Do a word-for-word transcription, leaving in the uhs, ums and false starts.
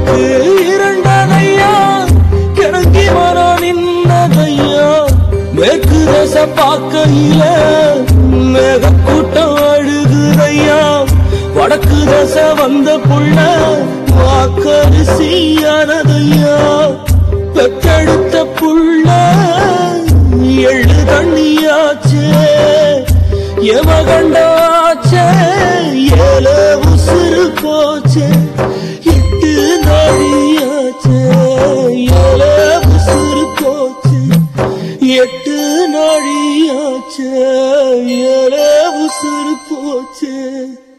திக்கு இரண்டதையா கிழக்கி மரம் நின்னதையா மேற்கு தச பார்க்கையில மேக கூட்டம் அழுகுதையா வடக்கு தச வந்த புள்ள வாக்கரிசியானதையா பெற்றெடுத்த புள்ள எள்ளு தண்ணியாச்சே எமகண்டாச்சே ஏல உசுறு போச்சே எட்டு நாடியாச்சே ஏல உசுறு போச்சே எட்டு நாடியாச்சே ஏல உசுறு போச்சே